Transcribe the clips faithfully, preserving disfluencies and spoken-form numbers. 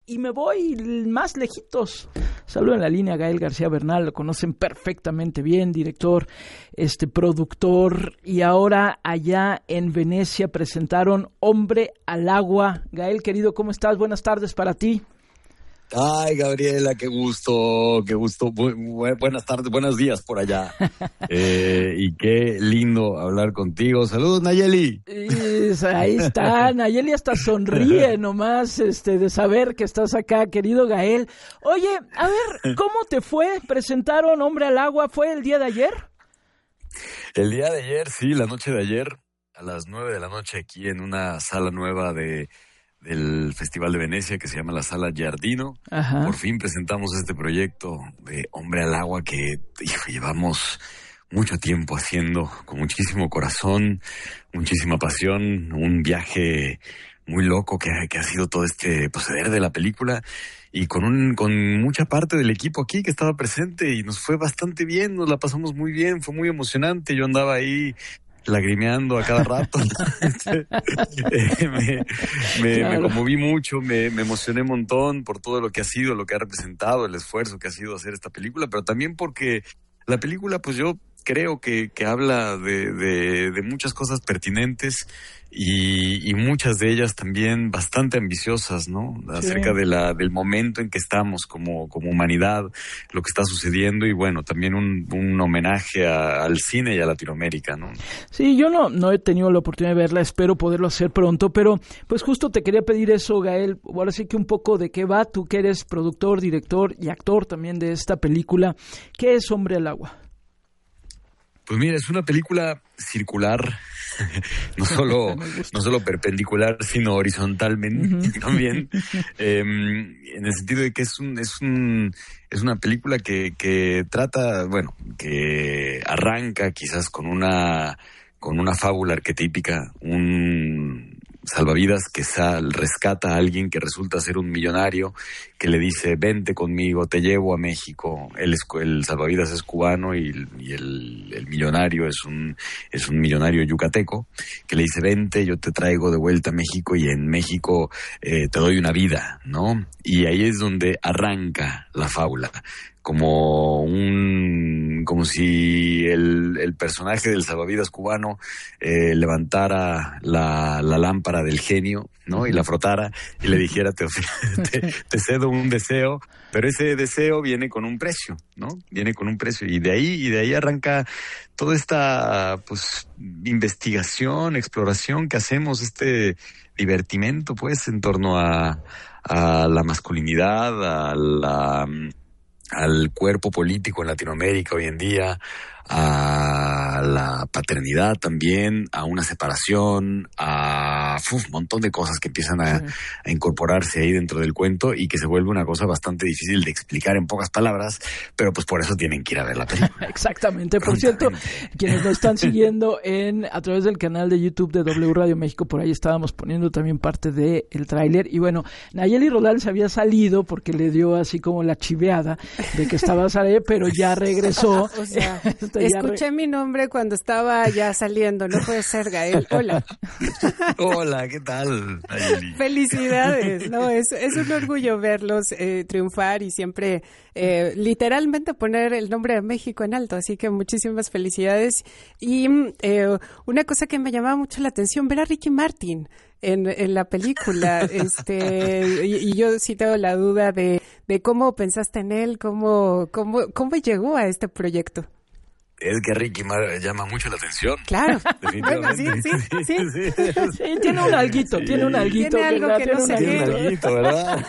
y me voy más lejitos. Saludo en la línea a Gael García Bernal, lo conocen perfectamente bien, director, este productor, y ahora allá en Venecia presentaron Hombre al Agua. Gael, querido, ¿cómo estás? Buenas tardes para ti. Ay, Gabriela, qué gusto, qué gusto. Bu- bu- buenas tardes, buenos días por allá. Eh, y qué lindo hablar contigo. Saludos, Nayeli. Y ahí está, Nayeli hasta sonríe nomás este, de saber que estás acá, querido Gael. Oye, a ver, ¿cómo te fue? ¿Presentaron Hombre al Agua? ¿Fue el día de ayer? El día de ayer, sí, la noche de ayer, a las nueve de la noche aquí en una sala nueva de del Festival de Venecia que se llama la Sala Giardino. Ajá. Por fin presentamos este proyecto de Hombre al Agua que hijo, llevamos mucho tiempo haciendo, con muchísimo corazón, muchísima pasión, un viaje muy loco que, que ha sido todo este proceder de la película, y con un con mucha parte del equipo aquí que estaba presente, y nos fue bastante bien, nos la pasamos muy bien, fue muy emocionante. Yo andaba ahí lagrimeando a cada rato. me, me, Claro. me conmoví mucho, me, me emocioné un montón por todo lo que ha sido, lo que ha representado, el esfuerzo que ha sido hacer esta película, pero también porque la película, pues yo creo que, que habla de, de, de muchas cosas pertinentes y, y muchas de ellas también bastante ambiciosas, ¿no? Acerca Sí. de la, del momento en que estamos como, como humanidad, lo que está sucediendo, y bueno, también un, un homenaje a, al cine y a Latinoamérica, ¿no? Sí, yo no, no he tenido la oportunidad de verla, espero poderlo hacer pronto, pero pues justo te quería pedir eso, Gael, ahora sí que un poco de qué va, tú que eres productor, director y actor también de esta película. ¿Qué es Hombre al Agua? Pues mira, es una película circular, no solo no solo perpendicular, sino horizontalmente uh-huh. también, eh, en el sentido de que es un es un es una película que que trata, bueno, que arranca quizás con una con una fábula arquetípica, un salvavidas que sal, rescata a alguien que resulta ser un millonario, que le dice, vente conmigo, te llevo a México. Él es, el salvavidas es cubano y, y el, el millonario es un, es un millonario yucateco, que le dice, vente, yo te traigo de vuelta a México, y en México eh, te doy una vida, ¿no? Y ahí es donde arranca la fábula, como un como si el, el personaje del salvavidas cubano eh, levantara la, la lámpara del genio, ¿no? Y la frotara y le dijera, te, te, te cedo un deseo, pero ese deseo viene con un precio, ¿no? Viene con un precio, y de ahí y de ahí arranca toda esta pues investigación, exploración que hacemos, este divertimento pues en torno a, a la masculinidad, a la al cuerpo político en Latinoamérica hoy en día, a la paternidad también, a una separación, a uf, un montón de cosas que empiezan a, sí. a incorporarse ahí dentro del cuento, y que se vuelve una cosa bastante difícil de explicar en pocas palabras, pero pues por eso tienen que ir a ver la película. Exactamente. Por cierto, quienes nos están siguiendo en a través del canal de YouTube de W Radio México, por ahí estábamos poniendo también parte del tráiler, y bueno, Nayeli Rodal se había salido porque le dio así como la chiveada de que estaba saliendo, pero ya regresó. O sea, escuché re... mi nombre cuando estaba ya saliendo. No puede ser, Gael. Hola. Hola, ¿qué tal, Nayeli? Felicidades. No, es, es un orgullo verlos eh, triunfar y siempre eh, literalmente poner el nombre de México en alto. Así que muchísimas felicidades. Y eh, una cosa que me llamaba mucho la atención, ver a Ricky Martin en, en la película, este y, y yo sí tengo la duda de, de cómo pensaste en él, cómo, cómo, cómo llegó a este proyecto. Es que Ricky Mar llama mucho la atención. Claro. Definitivamente. Bueno, sí, sí, sí. sí, sí. sí tiene un alguito, sí. tiene un alguito. Tiene algo que, que no sé qué. Tiene un alguito, ¿verdad?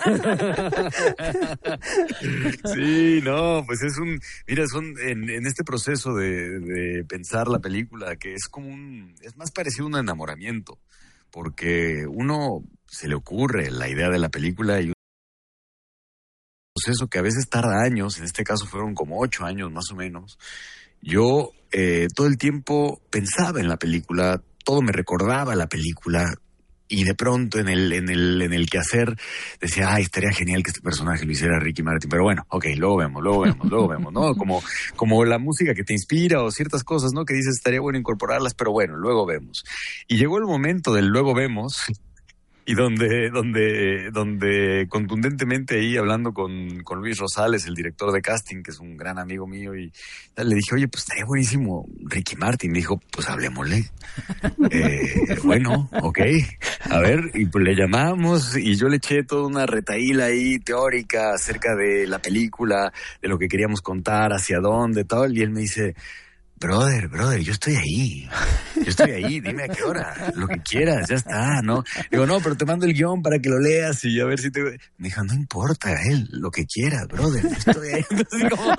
Sí, no, pues es un... Mira, son en, en este proceso de, de pensar la película, que es como un... Es más parecido a un enamoramiento, porque uno se le ocurre la idea de la película y un proceso que a veces tarda años, en este caso fueron como ocho años más o menos. Yo eh, todo el tiempo pensaba en la película, todo me recordaba la película, y de pronto en el en el en el quehacer decía, ay, estaría genial que este personaje lo hiciera Ricky Martin, pero bueno, ok, luego vemos, luego vemos, luego vemos, ¿no? Como como la música que te inspira o ciertas cosas, ¿no? Que dices, estaría bueno incorporarlas, pero bueno, luego vemos. Y llegó el momento del luego vemos. y donde, donde, donde contundentemente ahí hablando con, con Luis Rosales, el director de casting, que es un gran amigo mío, y le dije, oye, pues estaría buenísimo Ricky Martin. Me dijo, pues hablemosle. eh, bueno, ok, a ver, y pues le llamamos y yo le eché toda una retaíla ahí teórica acerca de la película, de lo que queríamos contar, hacia dónde, tal, y él me dice, brother, brother, yo estoy ahí, yo estoy ahí, dime a qué hora, lo que quieras, ya está, ¿no? Digo, no, pero te mando el guión para que lo leas y a ver si te... Me dijo, no importa, él, lo que quieras, brother, yo estoy ahí. Entonces, como...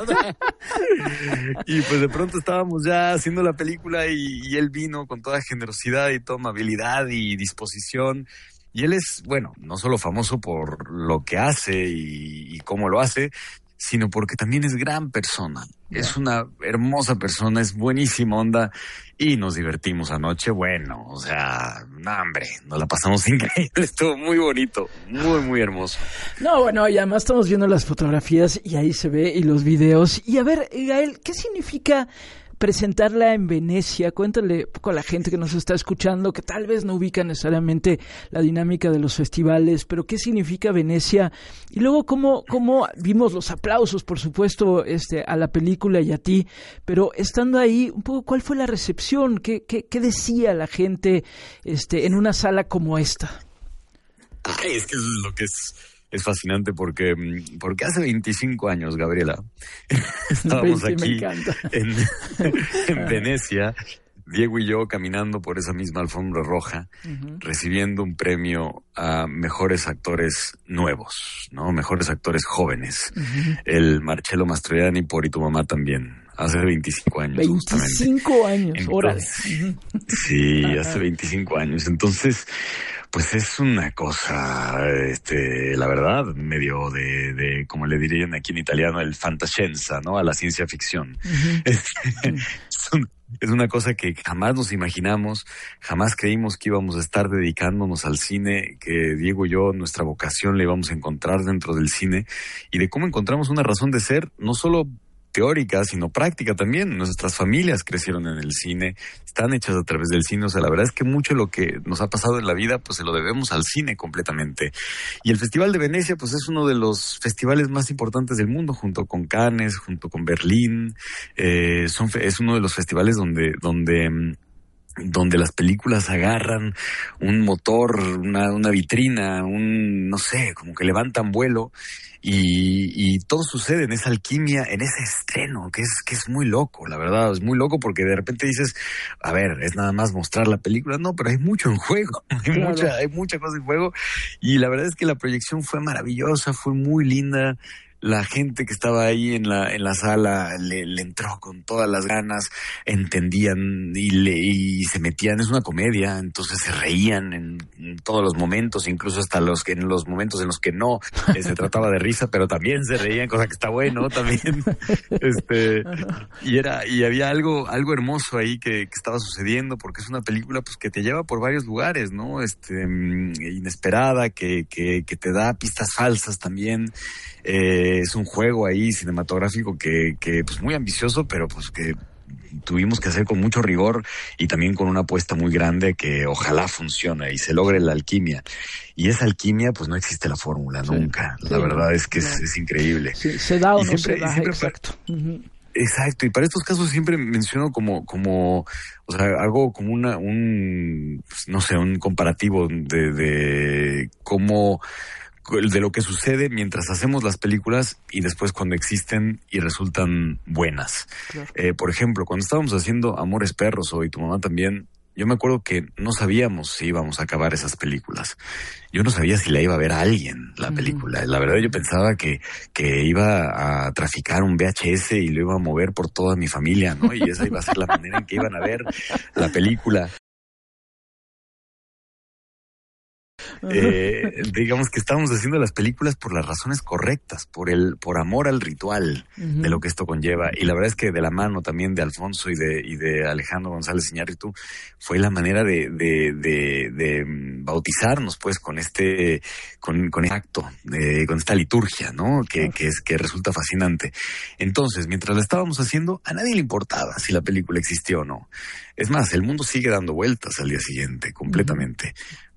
Y pues de pronto estábamos ya haciendo la película y, y él vino con toda generosidad y toda amabilidad y disposición. Y él es, bueno, no solo famoso por lo que hace y, y cómo lo hace, sino porque también es gran persona. Yeah. Es una hermosa persona, es buenísima onda y nos divertimos anoche. Bueno, o sea, no, hombre, nos la pasamos increíble, estuvo muy bonito, muy, muy hermoso. No, bueno, y además estamos viendo las fotografías y ahí se ve y los videos. Y a ver, Gael, ¿qué significa presentarla en Venecia? Cuéntale un poco a la gente que nos está escuchando, que tal vez no ubica necesariamente la dinámica de los festivales, pero qué significa Venecia, y luego cómo, cómo vimos los aplausos, por supuesto, este, a la película y a ti, pero estando ahí, un poco cuál fue la recepción, qué, qué, qué decía la gente este, en una sala como esta. Ay, es que eso es lo que es... Es fascinante porque, porque hace veinticinco años, Gabriela, estábamos sí, aquí en, en Venecia, Diego y yo caminando por esa misma alfombra roja, uh-huh. recibiendo un premio a mejores actores nuevos, ¿no? Mejores actores jóvenes. Uh-huh. El Marcello Mastroianni por Y tu mamá también. Hace veinticinco años. veinticinco años, órale. Uh-huh. Sí, hace veinticinco años. Entonces, pues es una cosa, este, la verdad, medio de, de, como le dirían aquí en italiano, el fantascienza, ¿no? A la ciencia ficción. Uh-huh. Es, es, un, es una cosa que jamás nos imaginamos, jamás creímos que íbamos a estar dedicándonos al cine, que Diego y yo, nuestra vocación la íbamos a encontrar dentro del cine, y de cómo encontramos una razón de ser, no solo teórica, sino práctica también. Nuestras familias crecieron en el cine, están hechas a través del cine. O sea, la verdad es que mucho de lo que nos ha pasado en la vida, pues se lo debemos al cine completamente. Y el Festival de Venecia, pues es uno de los festivales más importantes del mundo, junto con Cannes, junto con Berlín. Eh, son, es uno de los festivales donde, donde, donde las películas agarran un motor, una, una vitrina, un, no sé, como que levantan vuelo. Y, y todo sucede en esa alquimia, en ese estreno, que es, que es muy loco, la verdad, es muy loco porque de repente dices, a ver, es nada más mostrar la película, no, pero hay mucho en juego, hay claro. mucha, hay mucha cosa en juego, y la verdad es que la proyección fue maravillosa, fue muy linda. La gente que estaba ahí en la en la sala le, le entró con todas las ganas, entendían y, le, y se metían. Es una comedia, entonces se reían en, en todos los momentos, incluso hasta los que en los momentos en los que no eh, se trataba de risa, pero también se reían, cosa que está bueno también. este y era y había algo algo hermoso ahí que, que estaba sucediendo, porque es una película pues que te lleva por varios lugares, ¿no? Este inesperada, que que que te da pistas falsas también. Eh, es un juego ahí cinematográfico que, que pues muy ambicioso, pero pues que tuvimos que hacer con mucho rigor y también con una apuesta muy grande que ojalá funcione y se logre la alquimia. Y esa alquimia, pues no existe la fórmula, sí, nunca. La sí, verdad es que no. es, es increíble. Sí, se da o y no siempre, se da, siempre exacto. Para, uh-huh. Exacto, y para estos casos siempre menciono como, como, o sea, hago como una, un, pues, no sé, un comparativo de, de cómo, de lo que sucede mientras hacemos las películas y después cuando existen y resultan buenas. Claro. Eh, por ejemplo, cuando estábamos haciendo Amores Perros o Y tu mamá también, yo me acuerdo que no sabíamos si íbamos a acabar esas películas. Yo no sabía si la iba a ver a alguien, la película. La verdad yo pensaba que, que iba a traficar un V H S y lo iba a mover por toda mi familia, ¿no? Y esa iba a ser la manera en que iban a ver la película. Eh, digamos que estábamos haciendo las películas por las razones correctas, por el por amor al ritual uh-huh. de lo que esto conlleva, y la verdad es que de la mano también de Alfonso y de y de Alejandro González Iñárritu fue la manera de de, de, de bautizarnos pues con este con con este acto, eh, con esta liturgia, ¿no? Que uh-huh. que es que resulta fascinante. Entonces, mientras la estábamos haciendo, a nadie le importaba si la película existió o no. Es más, el mundo sigue dando vueltas al día siguiente completamente. Uh-huh.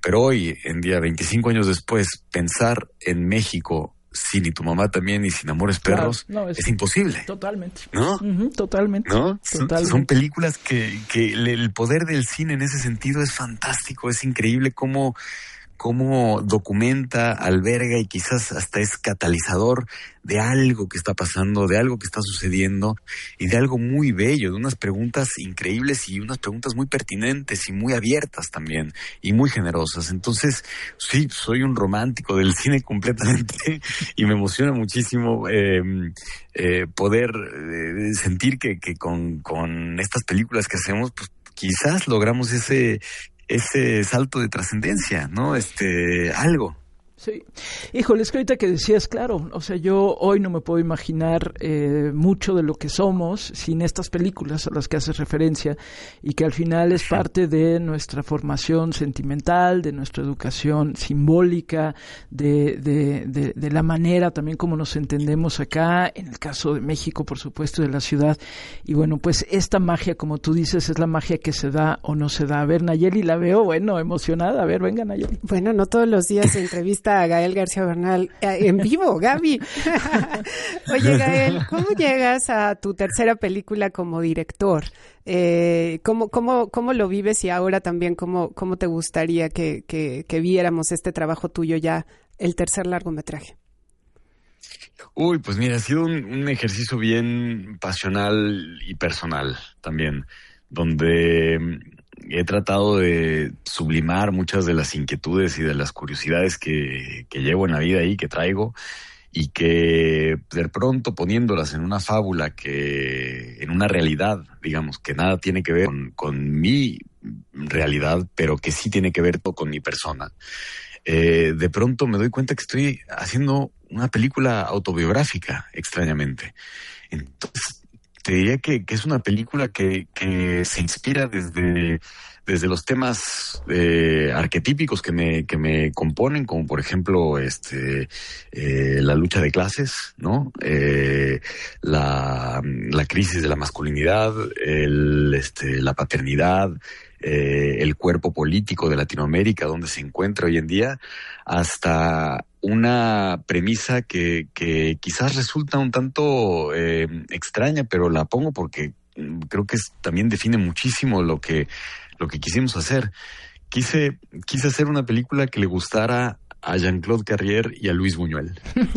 Pero hoy, en día, veinticinco años después, pensar en México sin Ni tu mamá también y sin Amores Perros, claro, no, es, es imposible. Totalmente. ¿No? Uh-huh, totalmente. ¿No? Totalmente. Son películas que, que el poder del cine en ese sentido es fantástico, es increíble cómo, cómo documenta, alberga y quizás hasta es catalizador de algo que está pasando, de algo que está sucediendo y de algo muy bello, de unas preguntas increíbles y unas preguntas muy pertinentes y muy abiertas también y muy generosas. Entonces, sí, soy un romántico del cine completamente y me emociona muchísimo eh, eh, poder eh, sentir que, que con, con estas películas que hacemos, pues quizás logramos ese ese salto de trascendencia, ¿no? Este, algo. Sí. Híjole, es que ahorita que decías, claro, o sea, yo hoy no me puedo imaginar eh, mucho de lo que somos sin estas películas a las que haces referencia y que al final es parte de nuestra formación sentimental, de nuestra educación simbólica, de, de, de, de la manera también como nos entendemos acá, en el caso de México, por supuesto, de la ciudad. Y bueno, pues esta magia, como tú dices, es la magia que se da o no se da. A ver, Nayeli, la veo, bueno, emocionada. A ver, venga, Nayeli. Bueno, no todos los días se entrevista a Gael García Bernal eh, en vivo, Gaby. Oye, Gael, ¿cómo llegas a tu tercera película como director? Eh, ¿cómo, cómo, ¿Cómo lo vives y ahora también cómo, cómo te gustaría que, que, que viéramos este trabajo tuyo ya, el tercer largometraje? Uy, pues mira, ha sido un, un ejercicio bien pasional y personal también, donde he tratado de sublimar muchas de las inquietudes y de las curiosidades que, que llevo en la vida y que traigo, y que de pronto poniéndolas en una fábula, que en una realidad, digamos, que nada tiene que ver con, con mi realidad, pero que sí tiene que ver todo con mi persona, eh, de pronto me doy cuenta que estoy haciendo una película autobiográfica, extrañamente. Entonces, te diría que, que es una película que, que se inspira desde, desde los temas eh, arquetípicos que me, que me componen, como por ejemplo este eh, la lucha de clases, ¿no? Eh, la, la crisis de la masculinidad, el, este, la paternidad, eh, el cuerpo político de Latinoamérica, donde se encuentra hoy en día, hasta una premisa que, que quizás resulta un tanto eh, extraña, pero la pongo porque creo que es, también define muchísimo lo que, lo que quisimos hacer. Quise, quise hacer una película que le gustara a Jean-Claude Carrier y a Luis Buñuel.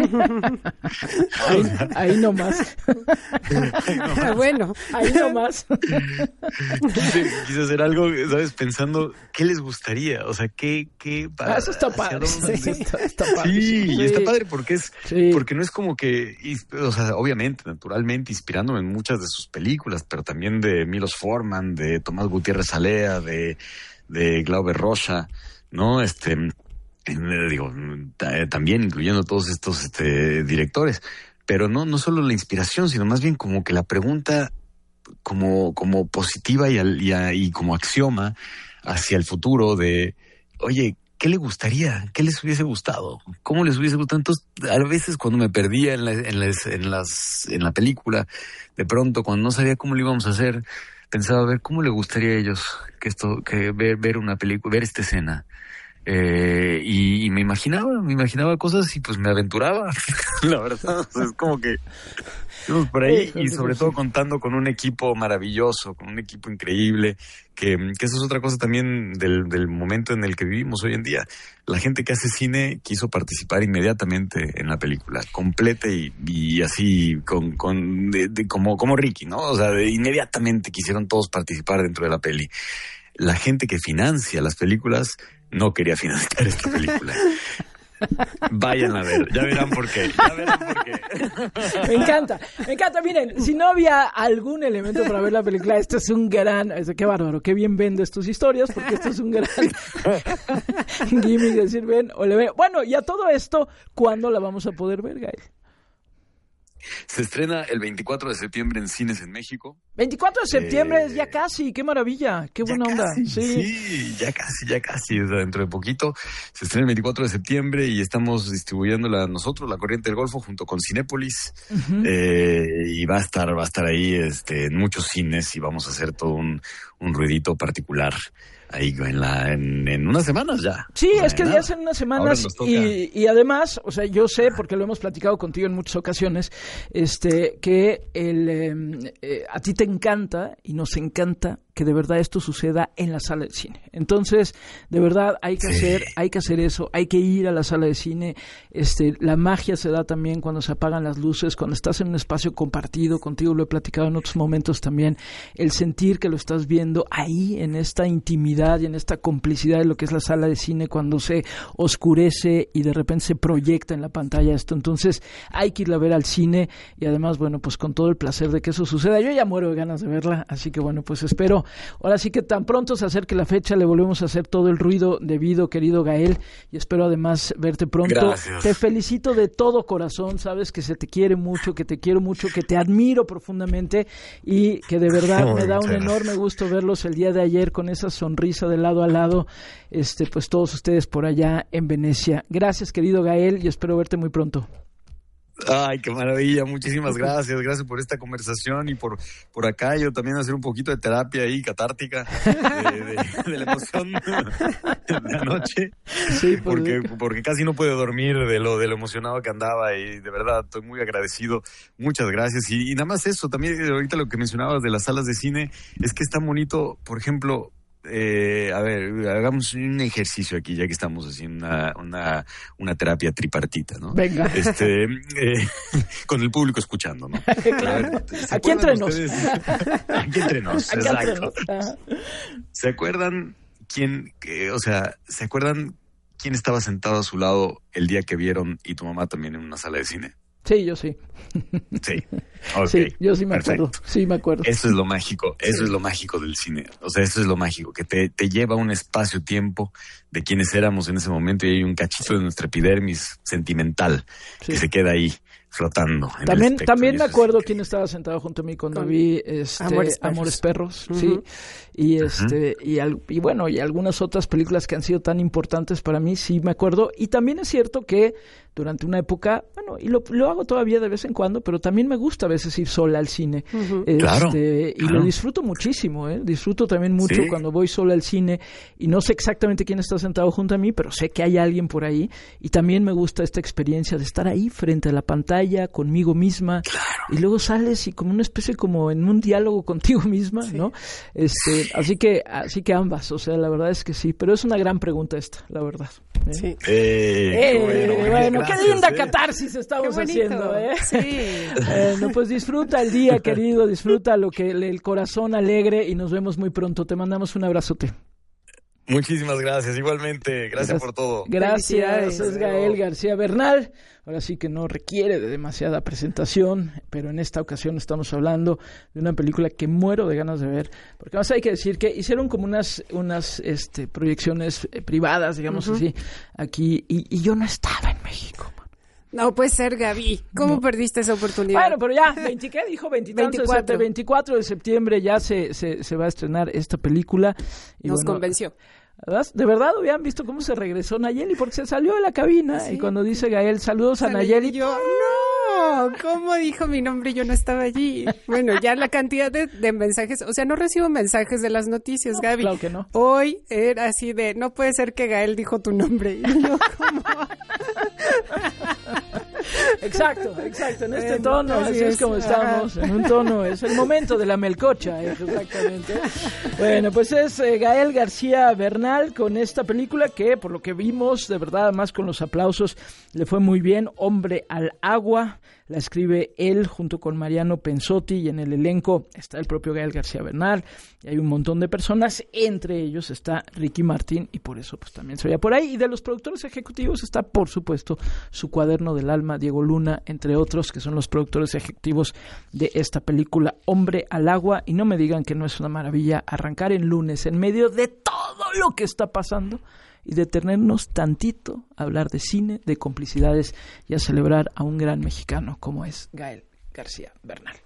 Ahí, ahí nomás. Ah, bueno, ahí nomás. Quise, quise hacer algo, ¿sabes? Pensando, ¿qué les gustaría? O sea, ¿qué? qué para, ah, eso está padre. Sí, está, está padre. Sí, sí, y está padre porque es, sí. porque no es como que, o sea, obviamente, naturalmente, inspirándome en muchas de sus películas, pero también de Milos Forman, de Tomás Gutiérrez Alea, de, de Glauber Rocha, ¿no? Este... digo, t- también incluyendo todos estos este, directores, pero no, no solo la inspiración, sino más bien como que la pregunta como, como positiva y, al, y, a, y como axioma hacia el futuro de, oye, ¿qué le gustaría? ¿Qué les hubiese gustado? ¿Cómo les hubiese gustado? Entonces, a veces cuando me perdía en la, en las, en las, en la película, de pronto cuando no sabía cómo lo íbamos a hacer, pensaba, a ver, ¿cómo le gustaría a ellos que esto, que ver, ver una película, ver esta escena? Eh, y, y me imaginaba, me imaginaba cosas y pues me aventuraba, la verdad, o sea, es como que íbamos por ahí y sobre todo contando con un equipo maravilloso, con un equipo increíble, que, que eso es otra cosa también del, del momento en el que vivimos hoy en día. La gente que hace cine quiso participar inmediatamente en la película, completa y, y así con, con de, de, como, como Ricky, ¿no? O sea, de, inmediatamente quisieron todos participar dentro de la peli. La gente que financia las películas no quería financiar esta película. Vayan a ver, ya verán por qué, ya verán por qué. Me encanta, me encanta. Miren, si no había algún elemento para ver la película, esto es un gran, qué bárbaro, qué bien vendes tus historias, porque esto es un gran gimmick, decir ven o le ven. Bueno, y a todo esto, ¿cuándo la vamos a poder ver, Gael? Se estrena el veinticuatro de septiembre en cines en México. veinticuatro de septiembre, eh, es ya casi, qué maravilla, qué buena onda. Casi, sí. sí, ya casi, ya casi, o sea, dentro de poquito. Se estrena el veinticuatro de septiembre y estamos distribuyéndola nosotros, La Corriente del Golfo, junto con Cinépolis. Uh-huh. Eh, y va a estar, va a estar ahí este, en muchos cines y vamos a hacer todo un, un ruidito particular ahí en, la, en, en unas semanas ya. Sí, o sea, es que ya hacen unas semanas y, y además, o sea, yo sé, porque lo hemos platicado contigo en muchas ocasiones, este, que el, eh, eh, a ti te encanta y nos encanta que de verdad esto suceda en la sala de cine. Entonces, de verdad hay que sí. hacer, hay que hacer eso, hay que ir a la sala de cine. Este, la magia se da también cuando se apagan las luces, cuando estás en un espacio compartido, contigo lo he platicado en otros momentos también, el sentir que lo estás viendo ahí en esta intimidad y en esta complicidad de lo que es la sala de cine cuando se oscurece y de repente se proyecta en la pantalla esto. Entonces, hay que ir a ver al cine y además, bueno, pues con todo el placer de que eso suceda. Yo ya muero de ganas de verla, así que bueno, pues espero. Ahora sí que tan pronto se acerque la fecha, le volvemos a hacer todo el ruido debido, querido Gael, y espero además verte pronto. Gracias. Te felicito de todo corazón, sabes que se te quiere mucho, que te quiero mucho, que te admiro profundamente y que de verdad me da un enorme gusto verlos el día de ayer con esa sonrisa de lado a lado, este, pues todos ustedes por allá en Venecia. Gracias, querido Gael, y espero verte muy pronto. Ay, qué maravilla, muchísimas gracias, gracias por esta conversación y por por acá yo también hacer un poquito de terapia ahí, catártica, de, de, de la emoción de la noche, sí, pues, porque, porque casi no pude dormir de lo, de lo emocionado que andaba y de verdad estoy muy agradecido, muchas gracias y, y nada más eso, también ahorita lo que mencionabas de las salas de cine, es que es tan bonito, por ejemplo, Eh, a ver, hagamos un ejercicio aquí, ya que estamos haciendo una, una, una terapia tripartita, ¿no? Venga. Este, eh, con el público escuchando, ¿no? Claro. Aquí entre nos. Aquí entre nos, aquí exacto. Entre nos. ¿Se acuerdan quién, que, o sea, ¿se acuerdan quién estaba sentado a su lado el día que vieron y tu mamá también en una sala de cine? Sí, yo sí. Sí, okay. Sí, yo sí me Perfecto. acuerdo. Sí, me acuerdo. Eso es lo mágico, eso sí. es lo mágico del cine. O sea, eso es lo mágico, que te, te lleva a un espacio-tiempo de quienes éramos en ese momento y hay un cachito de nuestra epidermis sentimental sí. que se queda ahí flotando. En también el espectro, también me acuerdo es quién estaba sentado junto a mí cuando Con vi este Amores Perros, Amores Perros uh-huh. sí, y este uh-huh. y, al, y bueno, y algunas otras películas que han sido tan importantes para mí, sí me acuerdo. Y también es cierto que durante una época, bueno, y lo, lo hago todavía de vez en cuando, pero también me gusta a veces ir sola al cine. Uh-huh. Este, claro, y claro. lo disfruto muchísimo, ¿eh? Disfruto también mucho ¿Sí? cuando voy sola al cine y no sé exactamente quién está sentado junto a mí, pero sé que hay alguien por ahí y también me gusta esta experiencia de estar ahí frente a la pantalla conmigo misma claro. y luego sales y como una especie como en un diálogo contigo misma, sí. ¿no? Este, sí. así que así que ambas, o sea, la verdad es que sí, pero es una gran pregunta esta, la verdad. ¿eh? Sí. Eh, eh, bueno, bueno, bueno gracias, qué linda eh. catarsis estamos qué haciendo, ¿eh? Sí. Bueno, pues disfruta el día, querido, disfruta lo que el corazón alegre y nos vemos muy pronto. Te mandamos un abrazote. Muchísimas gracias, igualmente. Gracias, gracias por todo. Gracias, es Gael García Bernal. Ahora sí que no requiere de demasiada presentación, pero en esta ocasión estamos hablando de una película que muero de ganas de ver, porque además hay que decir que hicieron como unas unas este proyecciones privadas, digamos uh-huh. así, aquí, y, y yo no estaba en México. No puede ser, Gaby. ¿Cómo no. perdiste esa oportunidad? Bueno, pero ya, veinte, ¿qué dijo? veinticuatro. veinticuatro de septiembre ya se, se, se va a estrenar esta película. Y Nos bueno, convenció. ¿de verdad hubieran visto cómo se regresó Nayeli? Porque se salió de la cabina ¿Sí? y cuando dice Gael, saludos a Nayeli. Yo, no, ¿cómo dijo mi nombre? Yo no estaba allí. Bueno, ya la cantidad de, de mensajes, o sea, no recibo mensajes de las noticias, no, Gaby. Claro que no. Hoy era así de, no puede ser que Gael dijo tu nombre. Y yo, ¿cómo? Exacto, exacto, en este bueno, tono, así, así es, es como estamos, en un tono, es el momento de la melcocha, exactamente. Bueno, pues es eh, Gael García Bernal con esta película que, por lo que vimos, de verdad, más con los aplausos, le fue muy bien, Hombre al Agua. La escribe él junto con Mariano Pensotti y en el elenco está el propio Gael García Bernal y hay un montón de personas, entre ellos está Ricky Martín y por eso pues también se veía por ahí. Y de los productores ejecutivos está por supuesto Su Cuaderno del Alma, Diego Luna, entre otros, que son los productores ejecutivos de esta película Hombre al Agua. Y no me digan que no es una maravilla arrancar en lunes en medio de todo lo que está pasando y detenernos tantito a hablar de cine, de complicidades y a celebrar a un gran mexicano como es Gael García Bernal.